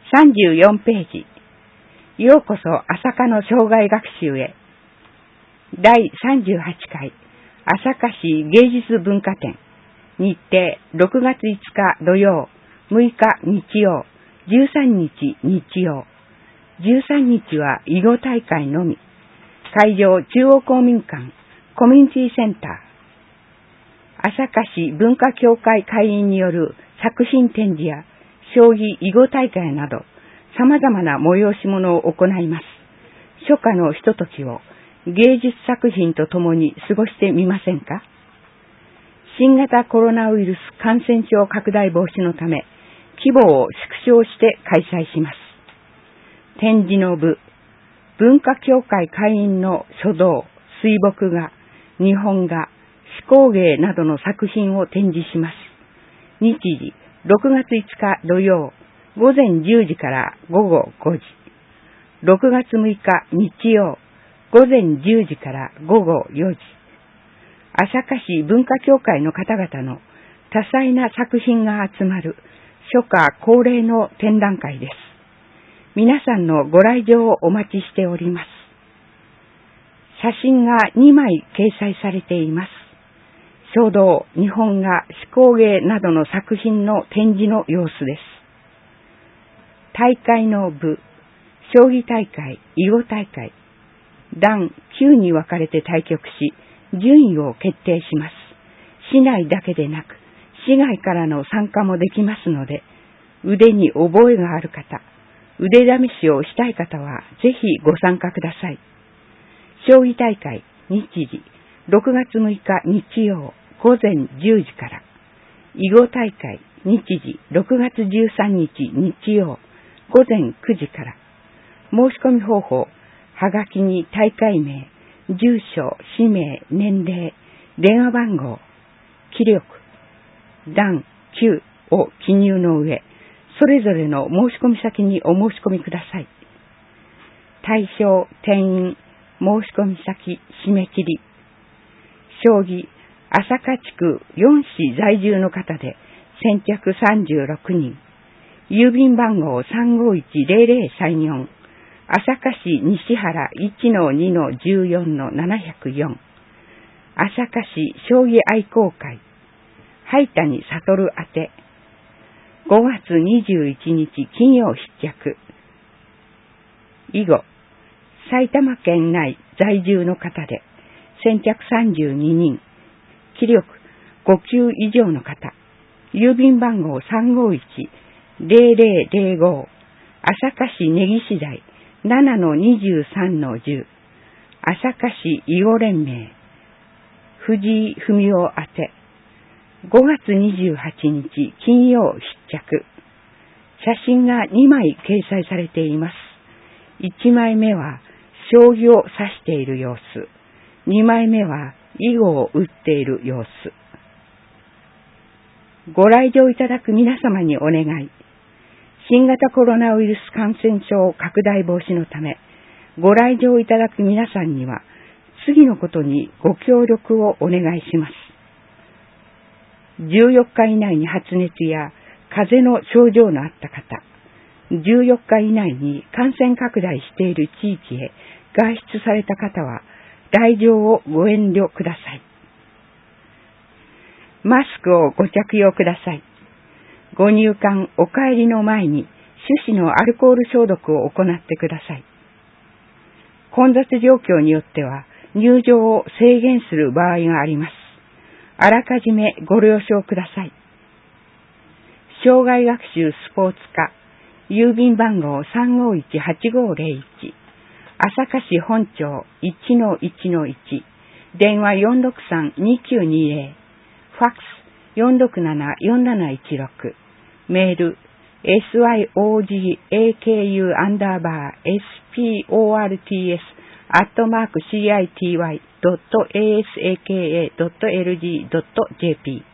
34ページ。ようこそ朝霞の生涯学習へ。第38回朝霞市芸術文化展。日程6月5日土曜、6日日曜、13日日曜。13日は囲碁大会のみ。会場中央公民館、コミュニティセンター。朝霞市文化協会会員による作品展示や将棋囲碁大会など様々な催し物を行います。初夏のひとときを芸術作品とともに過ごしてみませんか？新型コロナウイルス感染症拡大防止のため規模を縮小して開催します。展示の部、文化協会会員の書道、水墨画、日本画、手工芸などの作品を展示します。日時、6月5日土曜、午前10時から午後5時。6月6日日曜、午前10時から午後4時。朝霞市文化協会の方々の多彩な作品が集まる初夏恒例の展覧会です。皆さんのご来場をお待ちしております。写真が2枚掲載されています。書道、日本画、手工芸などの作品の展示の様子です。大会の部、将棋大会、囲碁大会、段9に分かれて対局し、順位を決定します。市内だけでなく、市外からの参加もできますので、腕に覚えがある方、腕試しをしたい方は、ぜひご参加ください。将棋大会、日時、6月6日日曜、午前10時から。囲碁大会、日時、6月13日日曜、午前9時から。申し込み方法、はがきに大会名、住所、氏名、年齢、電話番号、記録、段9を記入の上、それぞれの申し込み先にお申し込みください。対象、定員、申し込み先、締め切り。将棋、朝霞地区4市在住の方で先着36人。郵便番号 351-0034。朝霞市西原 1-2-14-704。朝霞市将棋愛好会。灰谷悟宛て。5月21日金曜必着。以後、埼玉県内在住の方で先着32人。記録5級以上の方。郵便番号 351-0005。朝霞市根岸台 7-23-10。朝霞市囲碁連盟。藤井文夫宛て。5月28日金曜必着。写真が2枚掲載されています。1枚目は将棋を指している様子。2枚目は囲碁を打っている様子。ご来場いただく皆様にお願い。新型コロナウイルス感染症拡大防止のため、ご来場いただく皆さんには、次のことにご協力をお願いします。14日以内に発熱や風邪の症状のあった方、14日以内に感染拡大している地域へ外出された方は、来場をご遠慮ください。マスクをご着用ください。ご入館お帰りの前に手指のアルコール消毒を行ってください。混雑状況によっては入場を制限する場合があります。あらかじめご了承ください。生涯学習スポーツ科、郵便番号 351-8501。朝霞市本町 1-1-1。電話 463-2920。ファックス 467-4716。メール syogaku_sports@city.asaka.lg.jp